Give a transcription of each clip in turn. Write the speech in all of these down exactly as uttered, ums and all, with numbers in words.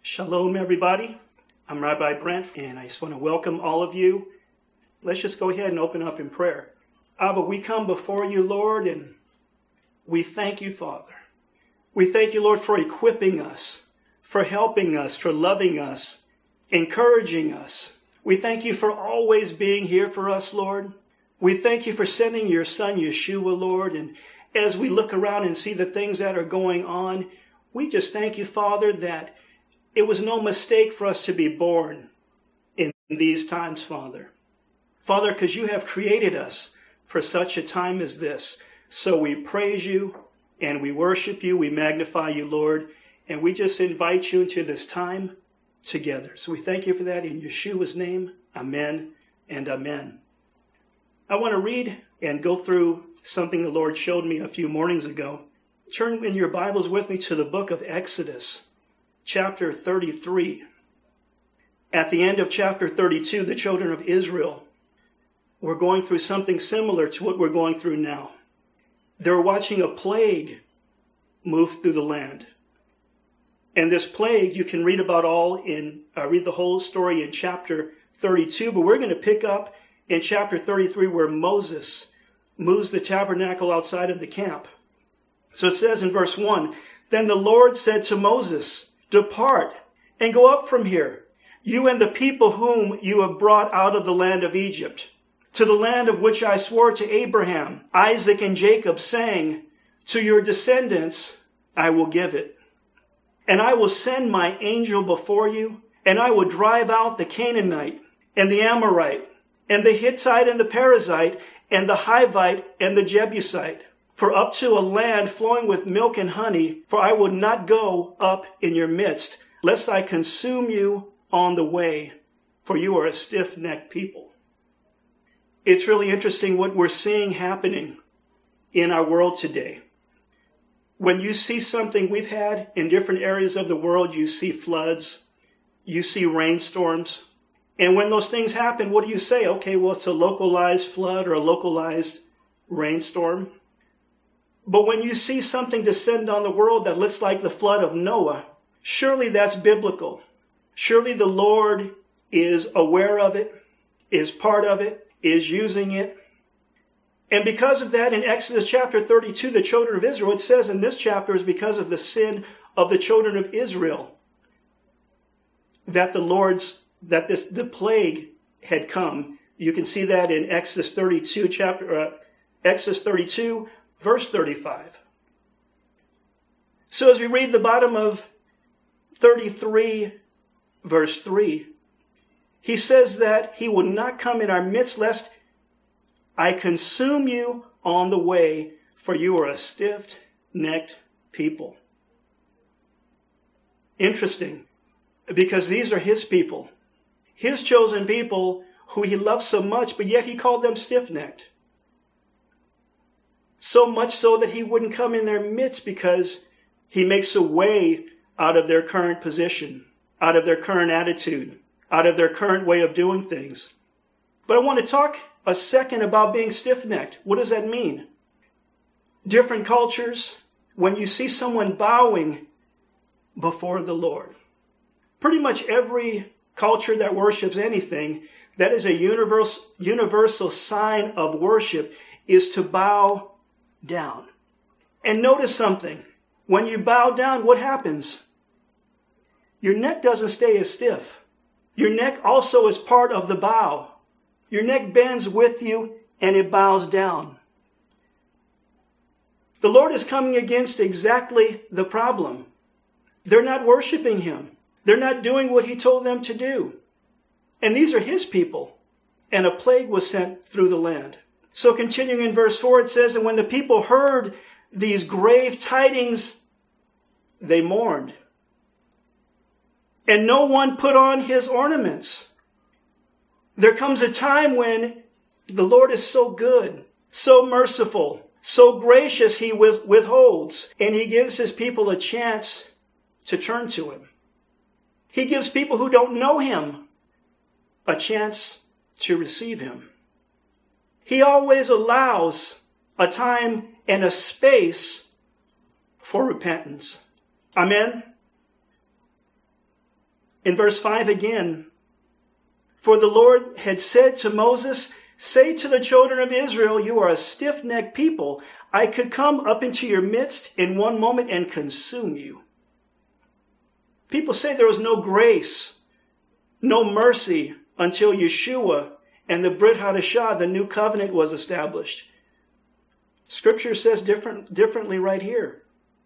Shalom, everybody. I'm Rabbi Brent, and I just want to welcome all of you. Let's just go ahead and open up in prayer. Abba, we come before you, Lord, and we thank you, Father. We thank you, Lord, for equipping us, for helping us, for loving us, encouraging us. We thank you for always being here for us, Lord. We thank you for sending your son, Yeshua, Lord, and as we look around and see the things that are going on, we just thank you, Father, that it was no mistake for us to be born in these times, Father. Father, because you have created us for such a time as this. So we praise you and we worship you. We magnify you, Lord. And we just invite you into this time together. So we thank you for that in Yeshua's name. Amen and amen. I want to read and go through something the Lord showed me a few mornings ago. Turn in your Bibles with me to the book of Exodus. Chapter thirty-three. At the end of chapter thirty-two, the children of Israel were going through something similar to what we're going through now. They were watching a plague move through the land. And this plague, you can read about all in, uh, read the whole story in chapter thirty-two, but we're going to pick up in chapter thirty-three where Moses moves the tabernacle outside of the camp. So it says in verse one, "Then the Lord said to Moses, 'Depart and go up from here, you and the people whom you have brought out of the land of Egypt, to the land of which I swore to Abraham, Isaac, and Jacob, saying, to your descendants I will give it. And I will send my angel before you, and I will drive out the Canaanite, and the Amorite, and the Hittite, and the Perizzite, and the Hivite, and the Jebusite, for up to a land flowing with milk and honey, for I will not go up in your midst, lest I consume you on the way, for you are a stiff-necked people.'" It's really interesting what we're seeing happening in our world today. When you see something we've had in different areas of the world, you see floods, you see rainstorms. And when those things happen, what do you say? Okay, well, it's a localized flood or a localized rainstorm. But when you see something descend on the world that looks like the flood of Noah, surely that's biblical. Surely the Lord is aware of it, is part of it, is using it. And because of that, in Exodus chapter thirty-two, the children of Israel, it says in this chapter is because of the sin of the children of Israel that the Lord's, that this, the plague had come. You can see that in Exodus thirty-two, chapter, uh, Exodus thirty-two, verse thirty-five. So as we read the bottom of thirty-three, verse three, he says that he will not come in our midst lest I consume you on the way, for you are a stiff-necked people. Interesting, because these are his people, his chosen people who he loves so much, but yet he called them stiff-necked. So much so that he wouldn't come in their midst because he makes a way out of their current position, out of their current attitude, out of their current way of doing things. But I want to talk a second about being stiff-necked. What does that mean? Different cultures, when you see someone bowing before the Lord, pretty much every culture that worships anything, that is a universal, universal sign of worship, is to bow down. And notice something. When you bow down, what happens? Your neck doesn't stay as stiff. Your neck also is part of the bow. Your neck bends with you and it bows down. The Lord is coming against exactly the problem. They're not worshiping him. They're not doing what he told them to do. And these are his people. And a plague was sent through the land. So continuing in verse four, it says, "And when the people heard these grave tidings, they mourned. And no one put on his ornaments." There comes a time when the Lord is so good, so merciful, so gracious, he withholds, and he gives his people a chance to turn to him. He gives people who don't know him a chance to receive him. He always allows a time and a space for repentance. Amen? In verse five again, for the Lord had said to Moses, say to the children of Israel, you are a stiff-necked people. I could come up into your midst in one moment and consume you. People say there was no grace, no mercy until Yeshua and the Brit Hadashah, the new covenant, was established. Scripture says different, differently right here.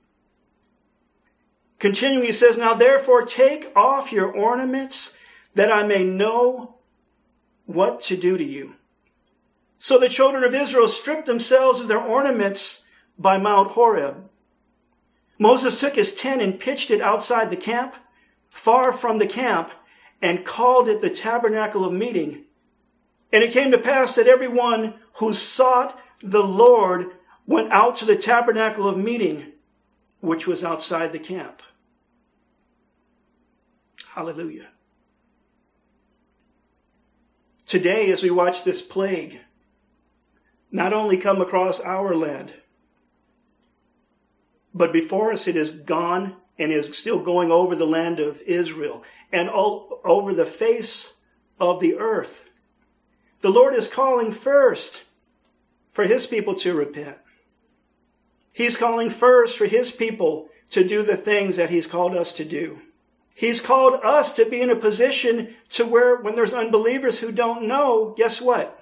Continuing, he says, now therefore take off your ornaments that I may know what to do to you. So the children of Israel stripped themselves of their ornaments by Mount Horeb. Moses took his tent and pitched it outside the camp, far from the camp, and called it the tabernacle of meeting. And it came to pass that everyone who sought the Lord went out to the tabernacle of meeting, which was outside the camp. Hallelujah. Today, as we watch this plague not only come across our land, but before us it is gone and is still going over the land of Israel and all over the face of the earth. The Lord is calling first for his people to repent. He's calling first for his people to do the things that he's called us to do. He's called us to be in a position to where when there's unbelievers who don't know, guess what?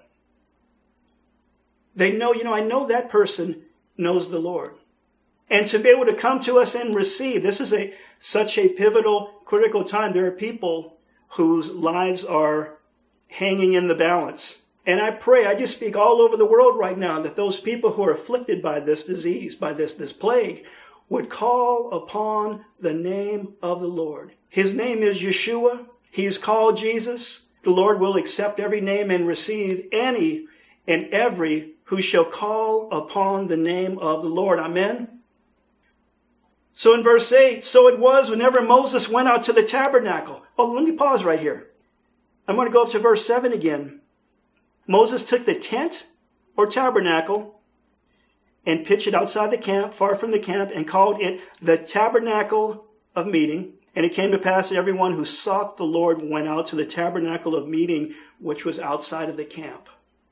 They know, you know, I know that person knows the Lord. And to be able to come to us and receive, this is a such a pivotal, critical time. There are people whose lives are hanging in the balance. And I pray, I just speak all over the world right now, that those people who are afflicted by this disease, by this, this plague, would call upon the name of the Lord. His name is Yeshua. He is called Jesus. The Lord will accept every name and receive any and every who shall call upon the name of the Lord. Amen. So in verse eight, so it was whenever Moses went out to the tabernacle. Oh, let me pause right here. I'm going to go up to verse seven again. Moses took the tent or tabernacle and pitched it outside the camp, far from the camp, and called it the tabernacle of meeting. And it came to pass that everyone who sought the Lord went out to the tabernacle of meeting, which was outside of the camp.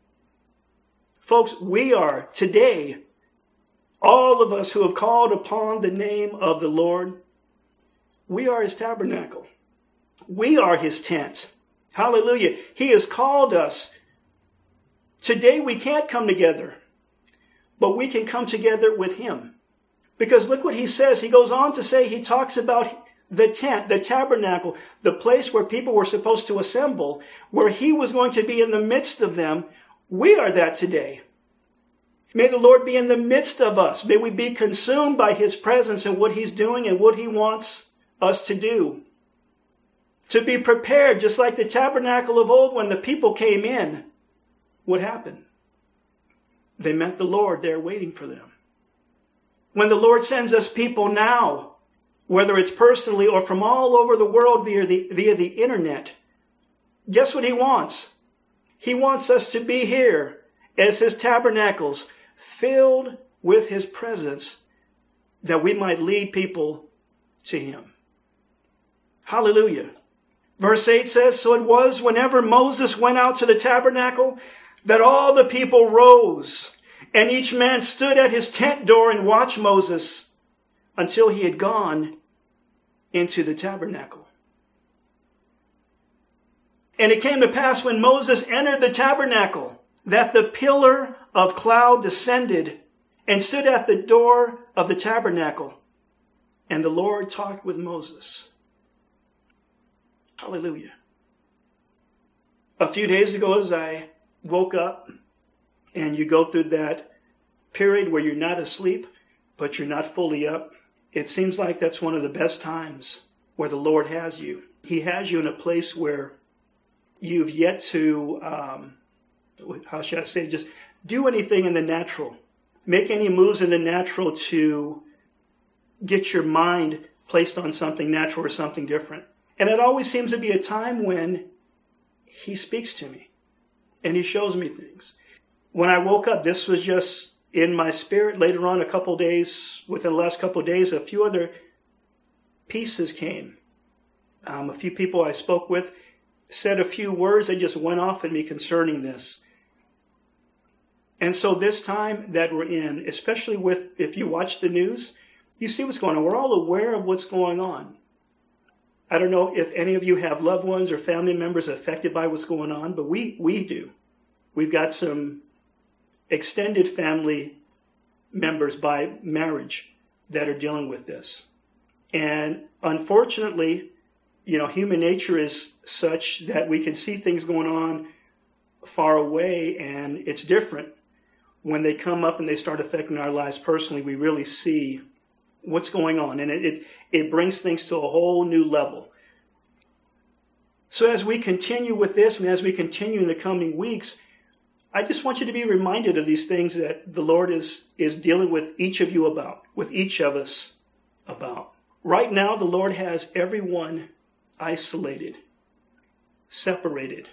Folks, we are today, all of us who have called upon the name of the Lord, we are his tabernacle. We are his tent. Hallelujah. He has called us. Today we can't come together, but we can come together with him. Because look what he says. He goes on to say, he talks about the tent, the tabernacle, the place where people were supposed to assemble, where he was going to be in the midst of them. We are that today. May the Lord be in the midst of us. May we be consumed by his presence and what he's doing and what he wants us to do. To be prepared, just like the tabernacle of old, when the people came in, what happened? They met the Lord there waiting for them. When the Lord sends us people now, whether it's personally or from all over the world via the, via the internet, guess what he wants? He wants us to be here as his tabernacles, filled with his presence, that we might lead people to him. Hallelujah. Verse eight says, so it was whenever Moses went out to the tabernacle that all the people rose, and each man stood at his tent door and watched Moses until he had gone into the tabernacle. And it came to pass when Moses entered the tabernacle that the pillar of cloud descended and stood at the door of the tabernacle. And the Lord talked with Moses. Hallelujah. A few days ago, as I woke up, and you go through that period where you're not asleep, but you're not fully up, it seems like that's one of the best times where the Lord has you. He has you in a place where you've yet to, um, how should I say, just do anything in the natural. Make any moves in the natural to get your mind placed on something natural or something different. And it always seems to be a time when he speaks to me and he shows me things. When I woke up, this was just in my spirit. Later on, a couple days, within the last couple of days, a few other pieces came. Um, a few people I spoke with said a few words that just went off at me concerning this. And so this time that we're in, especially with, if you watch the news, you see what's going on. We're all aware of what's going on. I don't know if any of you have loved ones or family members affected by what's going on, but we, we do. We've got some extended family members by marriage that are dealing with this. And unfortunately, you know, human nature is such that we can see things going on far away, and it's different. When they come up and they start affecting our lives personally, we really see what's going on, and it, it, it brings things to a whole new level. So as we continue with this, and as we continue in the coming weeks, I just want you to be reminded of these things that the Lord is, is dealing with each of you about, with each of us about. Right now, the Lord has everyone isolated, separated.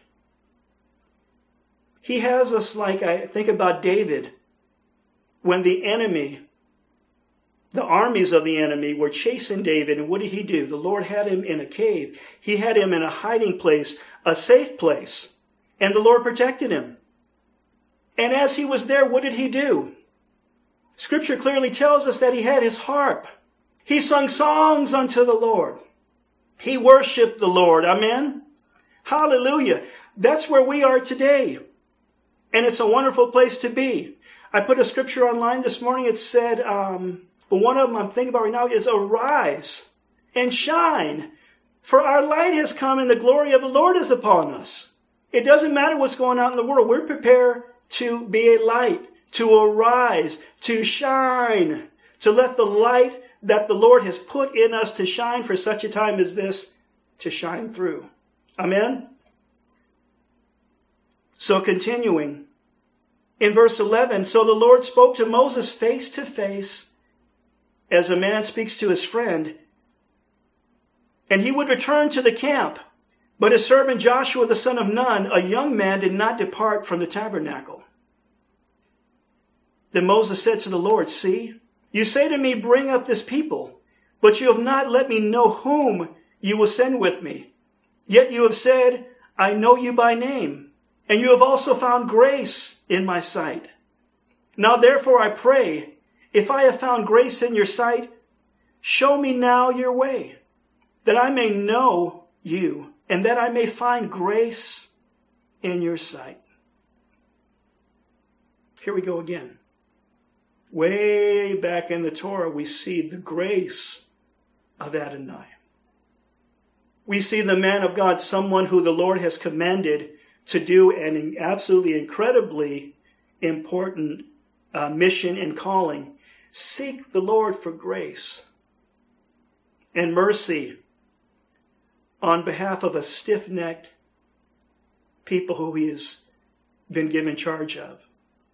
He has us like, I think about David, when the enemy, the armies of the enemy were chasing David, and what did he do? The Lord had him in a cave. He had him in a hiding place, a safe place, and the Lord protected him. And as he was there, what did he do? Scripture clearly tells us that he had his harp. He sung songs unto the Lord. He worshiped the Lord. Amen? Hallelujah. That's where we are today. And it's a wonderful place to be. I put a scripture online this morning. It said, um, but one of them I'm thinking about right now is arise and shine, for our light has come and the glory of the Lord is upon us. It doesn't matter what's going on in the world. We're prepared to be a light, to arise, to shine, to let the light that the Lord has put in us to shine for such a time as this, to shine through. Amen? So continuing, in verse eleven, so the Lord spoke to Moses face to face, as a man speaks to his friend, and he would return to the camp. But his servant Joshua the son of Nun, a young man, did not depart from the tabernacle. Then Moses said to the Lord, see, you say to me, bring up this people, but you have not let me know whom you will send with me. Yet you have said, I know you by name, and you have also found grace in my sight. Now therefore I pray, if I have found grace in your sight, show me now your way, that I may know you, and that I may find grace in your sight. Here we go again. Way back in the Torah, we see the grace of Adonai. We see the man of God, someone who the Lord has commanded to do an absolutely incredibly important uh, mission and calling. Seek the Lord for grace and mercy on behalf of a stiff-necked people who he has been given charge of.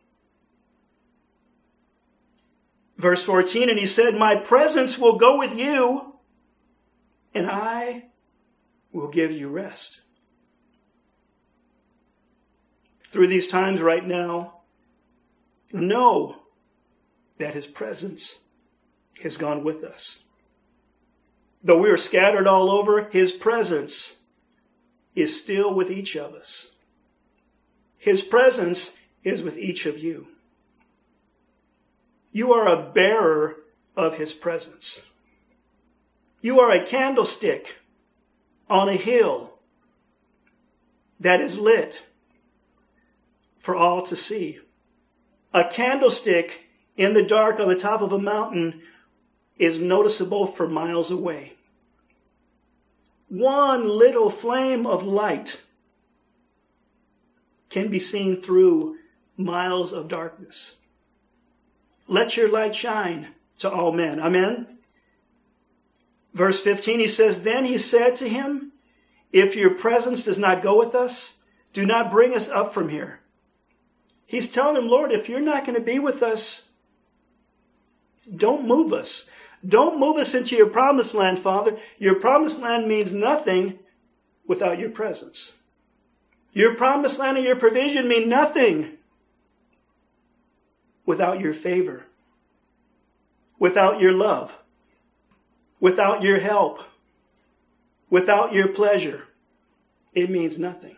Verse fourteen, and he said, my presence will go with you, and I will give you rest. Through these times right now, know that his presence has gone with us. Though we are scattered all over, his presence is still with each of us. His presence is with each of you. You are a bearer of his presence. You are a candlestick on a hill that is lit for all to see. A candlestick in the dark on the top of a mountain is noticeable for miles away. One little flame of light can be seen through miles of darkness. Let your light shine to all men. Amen? Verse fifteen, he says, then he said to him, if your presence does not go with us, do not bring us up from here. He's telling him, Lord, if you're not going to be with us, don't move us. Don't move us into your promised land, Father. Your promised land means nothing without your presence. Your promised land and your provision mean nothing without your favor, without your love, without your help. without your pleasure, it means nothing.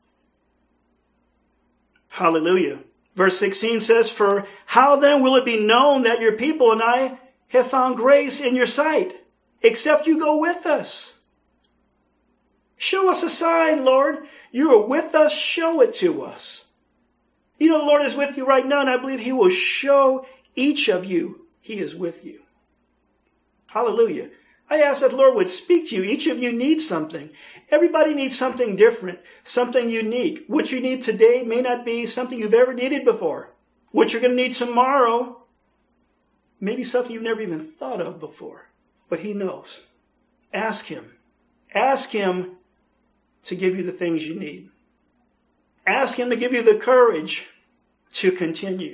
Hallelujah. Verse sixteen says, for how then will it be known that your people and I have found grace in your sight, except you go with us? Show us a sign, Lord. You are with us. Show it to us. You know, the Lord is with you right now, and I believe he will show each of you he is with you. Hallelujah. I ask that the Lord would speak to you. Each of you needs something. Everybody needs something different, something unique. What you need today may not be something you've ever needed before. What you're going to need tomorrow may be something you've never even thought of before. But he knows. Ask him. Ask him to give you the things you need. Ask him to give you the courage to continue.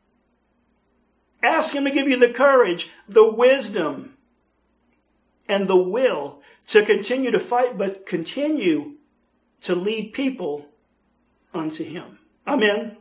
Ask him to give you the courage, the wisdom, and the will to continue to fight, but continue to lead people unto him. Amen.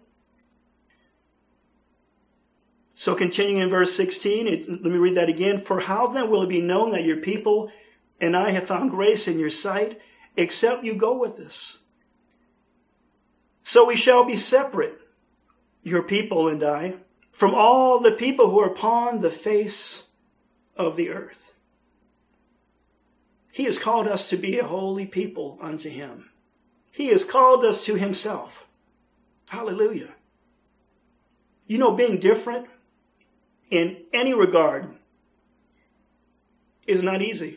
So continuing in verse sixteen, it, let me read that again. For how then will it be known that your people and I have found grace in your sight, except you go with us? So we shall be separate, your people and I, from all the people who are upon the face of the earth. He has called us to be a holy people unto him. He has called us to himself. Hallelujah. You know, being different in any regard is not easy.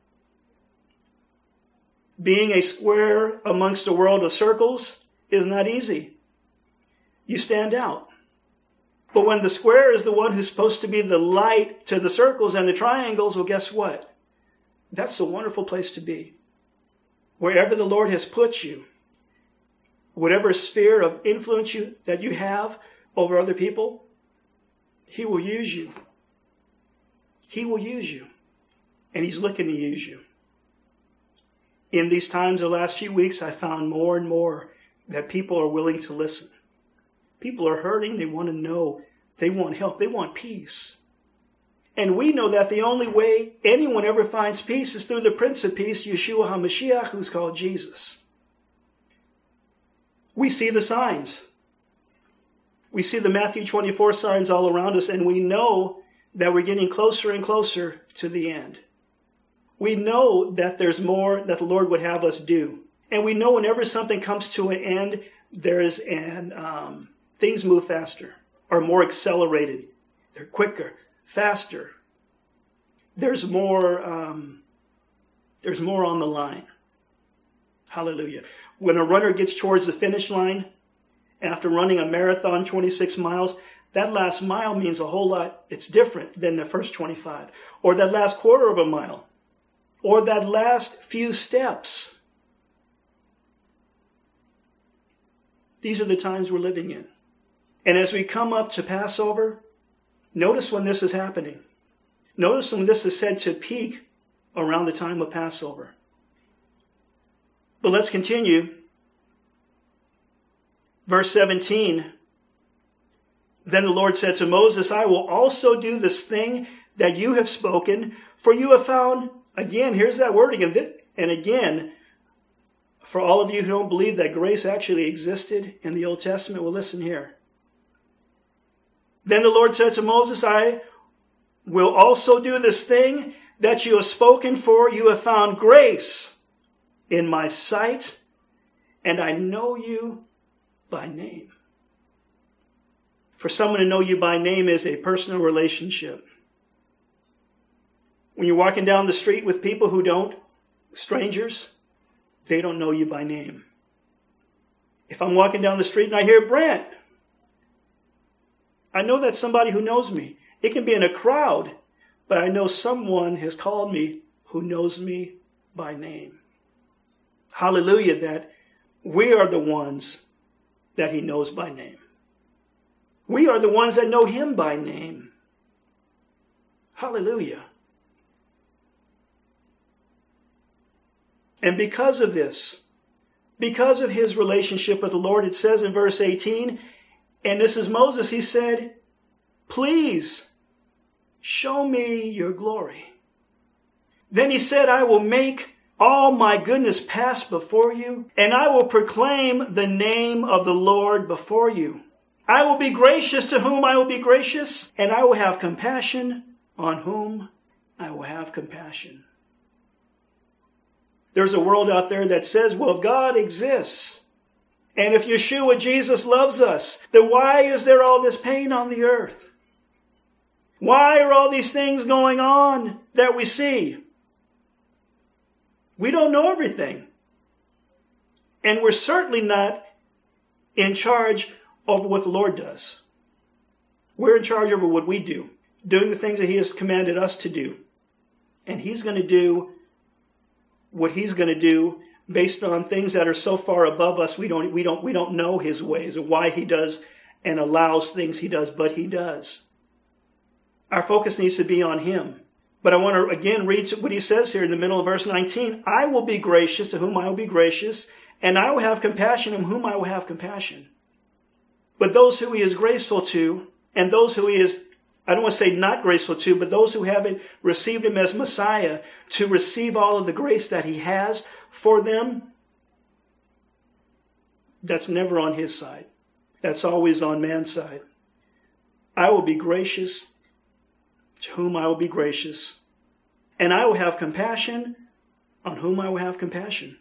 Being a square amongst a world of circles is not easy. You stand out. But when the square is the one who's supposed to be the light to the circles and the triangles, well, guess what? That's a wonderful place to be. Wherever the Lord has put you, whatever sphere of influence you, that you have over other people, he will use you. He will use you. And he's looking to use you. In these times, the last few weeks, I found more and more that people are willing to listen. People are hurting. They want to know. They want help. They want peace. And we know that the only way anyone ever finds peace is through the Prince of Peace, Yeshua HaMashiach, who's called Jesus. We see the signs. We see the Matthew twenty-four signs all around us, and we know that we're getting closer and closer to the end. We know that there's more that the Lord would have us do. And we know whenever something comes to an end, there's an, um, things move faster, are more accelerated. They're quicker, faster. There's more, um, there's more on the line. Hallelujah. When a runner gets towards the finish line, after running a marathon, twenty-six miles, that last mile means a whole lot. It's different than the first twenty-five. Or that last quarter of a mile. Or that last few steps. These are the times we're living in. And as we come up to Passover, notice when this is happening. Notice when this is said to peak around the time of Passover. But let's continue. Verse seventeen. Then the Lord said to Moses, I will also do this thing that you have spoken, for you have found, again, here's that word again, and again, for all of you who don't believe that grace actually existed in the Old Testament, well, listen here. Then the Lord said to Moses, I will also do this thing that you have spoken, for you have found grace in my sight, and I know you by name. For someone to know you by name is a personal relationship. When you're walking down the street with people who don't, strangers, they don't know you by name. If I'm walking down the street and I hear Brent, I know that's somebody who knows me. It can be in a crowd, but I know someone has called me who knows me by name. Hallelujah, that we are the ones that he knows by name. We are the ones that know him by name. Hallelujah. And because of this, because of his relationship with the Lord, it says in verse eighteen, and this is Moses, he said, please show me your glory. Then he said, I will make all my goodness pass before you, and I will proclaim the name of the Lord before you. I will be gracious to whom I will be gracious, and I will have compassion on whom I will have compassion. There's a world out there that says, well, if God exists, and if Yeshua, Jesus, loves us, then why is there all this pain on the earth? Why are all these things going on that we see? We don't know everything. And we're certainly not in charge over what the Lord does. We're in charge over what we do, doing the things that He has commanded us to do. And He's going to do what He's going to do based on things that are so far above us, we don't, we don't, we don't know His ways or why He does and allows things He does, but He does. Our focus needs to be on Him. But I want to again read what He says here in the middle of verse nineteen. I will be gracious to whom I will be gracious, and I will have compassion on whom I will have compassion. But those who He is graceful to, and those who He is, I don't want to say not graceful to, but those who haven't received Him as Messiah to receive all of the grace that He has for them, that's never on His side. That's always on man's side. I will be gracious to whom I will be gracious, and I will have compassion on whom I will have compassion.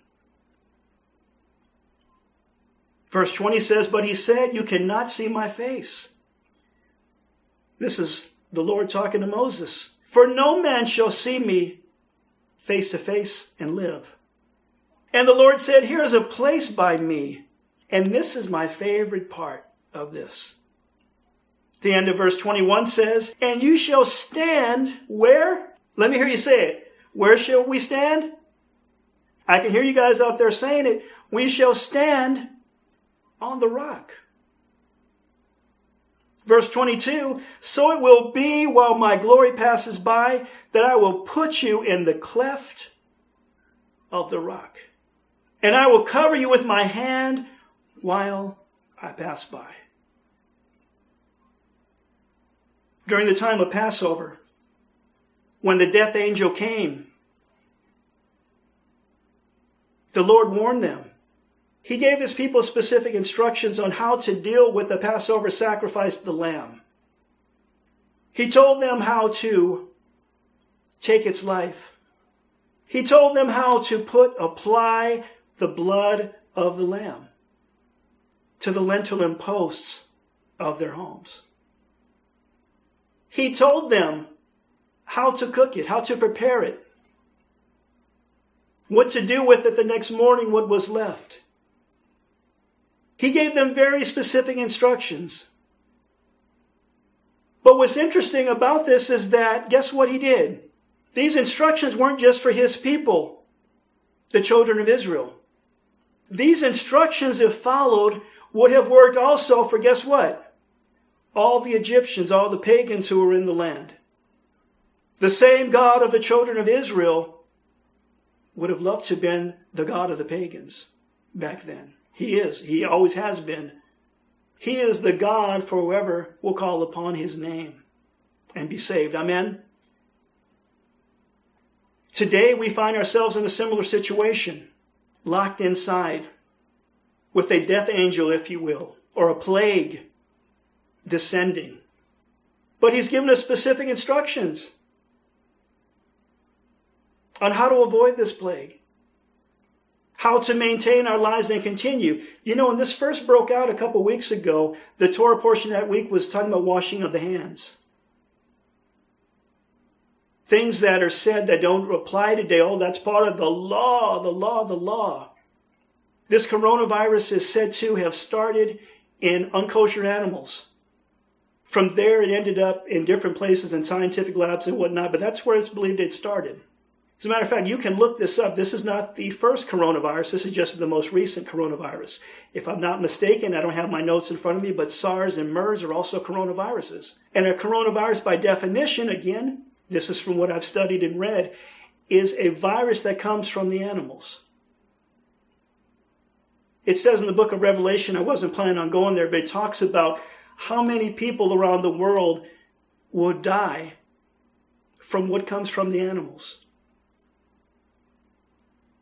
Verse twenty says, but He said, you cannot see my face. This is the Lord talking to Moses. For no man shall see me face to face and live. And the Lord said, here is a place by me. And this is my favorite part of this. The end of verse twenty-one says, and you shall stand where? Let me hear you say it. Where shall we stand? I can hear you guys out there saying it. We shall stand on the rock. Verse twenty-two, so it will be while my glory passes by that I will put you in the cleft of the rock. And I will cover you with my hand while I pass by. During the time of Passover, when the death angel came, the Lord warned them. He gave His people specific instructions on how to deal with the Passover sacrifice of the lamb. He told them how to take its life. He told them how to put, apply the blood of the lamb to the lintel and posts of their homes. He told them how to cook it, how to prepare it, what to do with it the next morning, what was left. He gave them very specific instructions. But what's interesting about this is that, guess what He did? These instructions weren't just for His people, the children of Israel. These instructions, if followed, would have worked also for, guess what? All the Egyptians, all the pagans who were in the land. The same God of the children of Israel would have loved to have been the God of the pagans back then. He is. He always has been. He is the God for whoever will call upon His name and be saved. Amen? Today we find ourselves in a similar situation, locked inside with a death angel, if you will, or a plague descending. But He's given us specific instructions on how to avoid this plague, how to maintain our lives and continue. You know, when this first broke out a couple weeks ago, the Torah portion that week was talking about washing of the hands. Things that are said that don't apply today, oh, that's part of the law, the law, the law. This coronavirus is said to have started in unkosher animals. From there, it ended up in different places in scientific labs and whatnot, but that's where it's believed it started. As a matter of fact, you can look this up. This is not the first coronavirus. This is just the most recent coronavirus. If I'm not mistaken, I don't have my notes in front of me, but SARS and MERS are also coronaviruses. And a coronavirus, by definition, again, this is from what I've studied and read, is a virus that comes from the animals. It says in the book of Revelation, I wasn't planning on going there, but it talks about how many people around the world would die from what comes from the animals.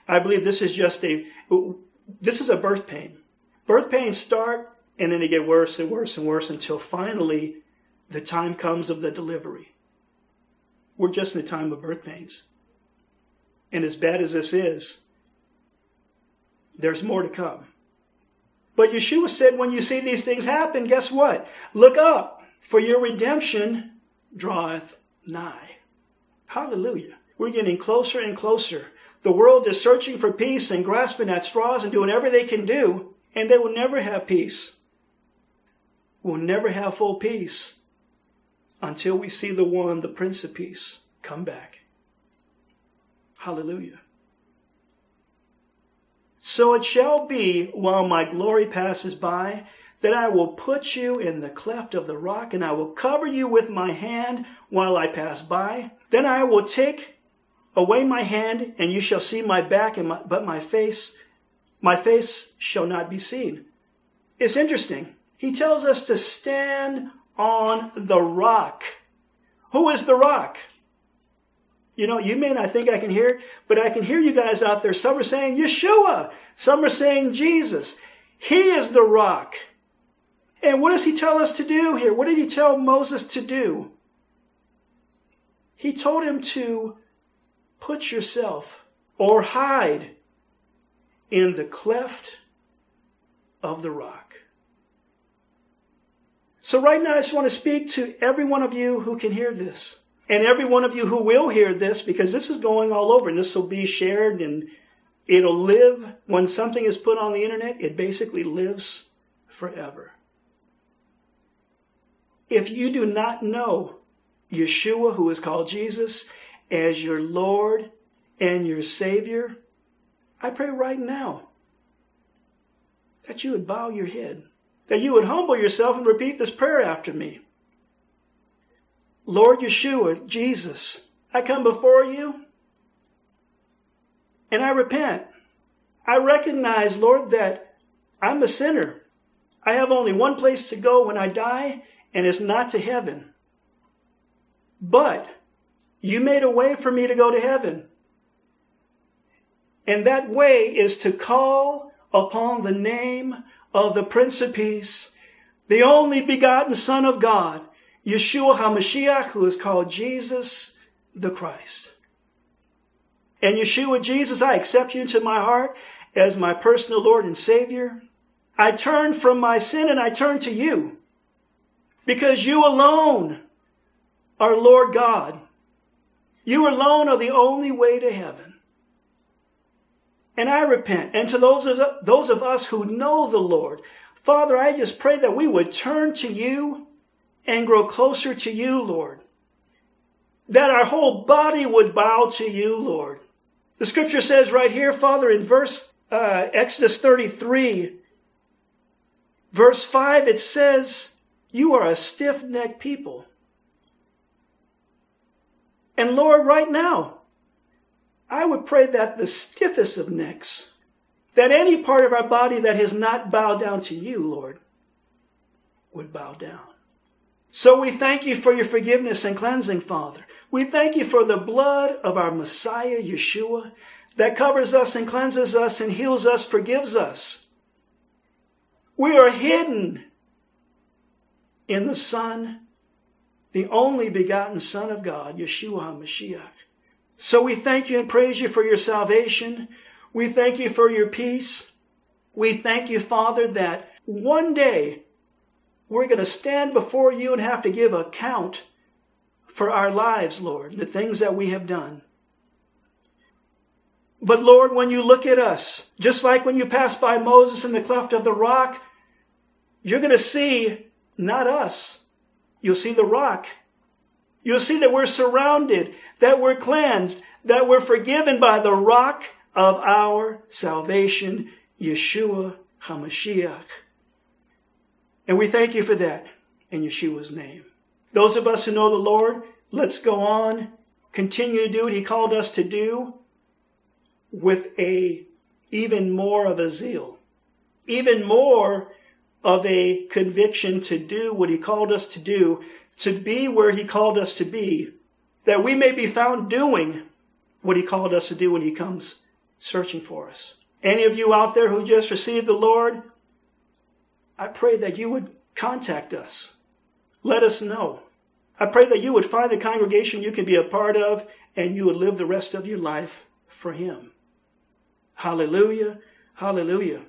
I believe this is just a, this is a birth pain. Birth pains start and then they get worse and worse and worse until finally the time comes of the delivery. We're just in the time of birth pains. And as bad as this is, there's more to come. But Yeshua said, when you see these things happen, guess what? Look up, for your redemption draweth nigh. Hallelujah. We're getting closer and closer. The world is searching for peace and grasping at straws and doing whatever they can do, and they will never have peace. We'll never have full peace until we see the one, the Prince of Peace, come back. Hallelujah. So it shall be, while my glory passes by, that I will put you in the cleft of the rock, and I will cover you with my hand while I pass by. Then I will take away my hand, and you shall see my back, and my, but my face, my face shall not be seen. It's interesting. He tells us to stand on the rock. Who is the rock? You know, you may not think I can hear it, but I can hear you guys out there. Some are saying Yeshua. Some are saying Jesus. He is the rock. And what does he tell us to do here? What did he tell Moses to do? He told him to put yourself or hide in the cleft of the rock. So right now I just want to speak to every one of you who can hear this. And every one of you who will hear this, because this is going all over and this will be shared and it'll live. When something is put on the internet, it basically lives forever. If you do not know Yeshua, who is called Jesus, as your Lord and your Savior, I pray right now that you would bow your head, that you would humble yourself and repeat this prayer after me. Lord Yeshua, Jesus, I come before you and I repent. I recognize, Lord, that I'm a sinner. I have only one place to go when I die, and it's not to heaven. But you made a way for me to go to heaven. And that way is to call upon the name of the Prince of Peace, the only begotten Son of God, Yeshua HaMashiach, who is called Jesus the Christ. And Yeshua, Jesus, I accept you into my heart as my personal Lord and Savior. I turn from my sin and I turn to you, because you alone are Lord God. You alone are the only way to heaven. And I repent. And to those of, those of us who know the Lord, Father, I just pray that we would turn to you and grow closer to you, Lord. That our whole body would bow to you, Lord. The scripture says right here, Father, in verse uh, Exodus thirty-three, verse five, it says, you are a stiff-necked people. And Lord, right now, I would pray that the stiffest of necks, that any part of our body that has not bowed down to you, Lord, would bow down. So we thank you for your forgiveness and cleansing, Father. We thank you for the blood of our Messiah, Yeshua, that covers us and cleanses us and heals us, forgives us. We are hidden in the Son, the only begotten Son of God, Yeshua HaMashiach. So we thank you and praise you for your salvation. We thank you for your peace. We thank you, Father, that one day we're going to stand before you and have to give account for our lives, Lord, the things that we have done. But Lord, when you look at us, just like when you passed by Moses in the cleft of the rock, you're going to see not us. You'll see the rock. You'll see that we're surrounded, that we're cleansed, that we're forgiven by the rock of our salvation, Yeshua HaMashiach. And we thank you for that in Yeshua's name. Those of us who know the Lord, let's go on, continue to do what he called us to do with a even more of a zeal, even more of a conviction to do what he called us to do, to be where he called us to be, that we may be found doing what he called us to do when he comes searching for us. Any of you out there who just received the Lord, I pray that you would contact us. Let us know. I pray that you would find a congregation you can be a part of and you would live the rest of your life for Him. Hallelujah. Hallelujah.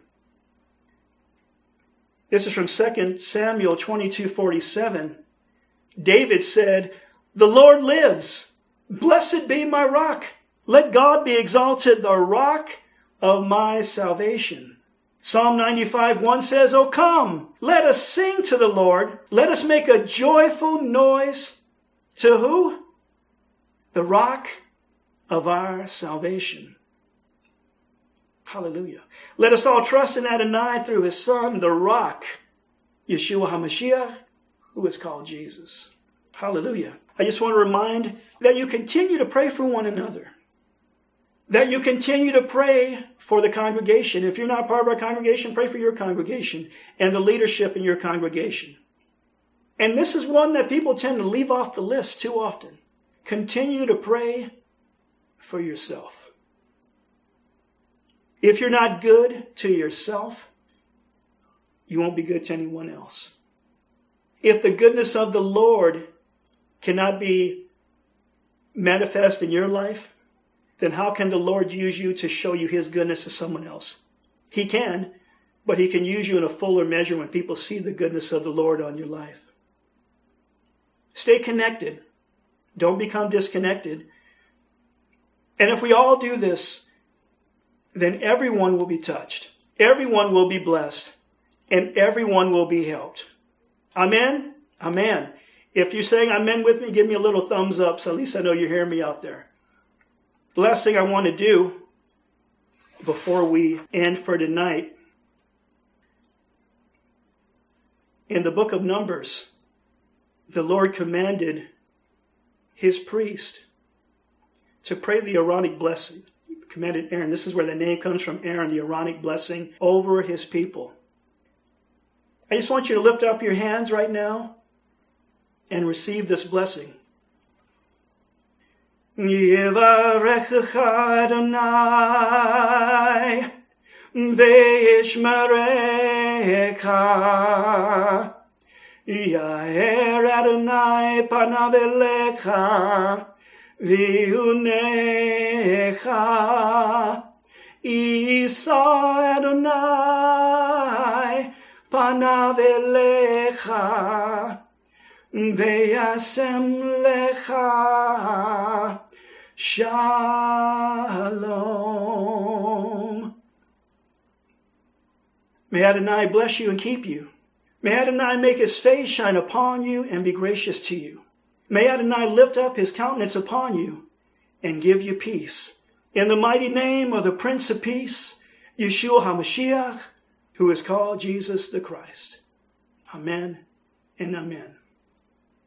This is from Second Samuel twenty-two forty-seven. David said, "The Lord lives. Blessed be my rock. Let God be exalted, the rock of my salvation." Psalm ninety-five one says, "O come, let us sing to the Lord. Let us make a joyful noise to who? The rock of our salvation." Hallelujah. Let us all trust in Adonai through His Son, the rock, Yeshua HaMashiach, who is called Jesus. Hallelujah. I just want to remind that you continue to pray for one another. That you continue to pray for the congregation. If you're not part of our congregation, pray for your congregation and the leadership in your congregation. And this is one that people tend to leave off the list too often. Continue to pray for yourself. If you're not good to yourself, you won't be good to anyone else. If the goodness of the Lord cannot be manifest in your life, then how can the Lord use you to show you His goodness to someone else? He can, but He can use you in a fuller measure when people see the goodness of the Lord on your life. Stay connected. Don't become disconnected. And if we all do this, then everyone will be touched. Everyone will be blessed. And everyone will be helped. Amen? Amen. If you're saying amen with me, give me a little thumbs up so at least I know you're hearing me out there. The last thing I want to do before we end for tonight, in the book of Numbers, the Lord commanded His priest to pray the Aaronic blessing. He commanded Aaron. This is where the name comes from, Aaron, the Aaronic blessing over his people. I just want you to lift up your hands right now and receive this blessing. Yivarechecha Adonai ve'yishmerecha Yair Adonai panav elecha v'hunecha Yisa Adonai panav elecha ve'yasem lecha Shalom. May Adonai bless you and keep you. May Adonai make His face shine upon you and be gracious to you. May Adonai lift up His countenance upon you and give you peace. In the mighty name of the Prince of Peace, Yeshua HaMashiach, who is called Jesus the Christ. Amen and amen.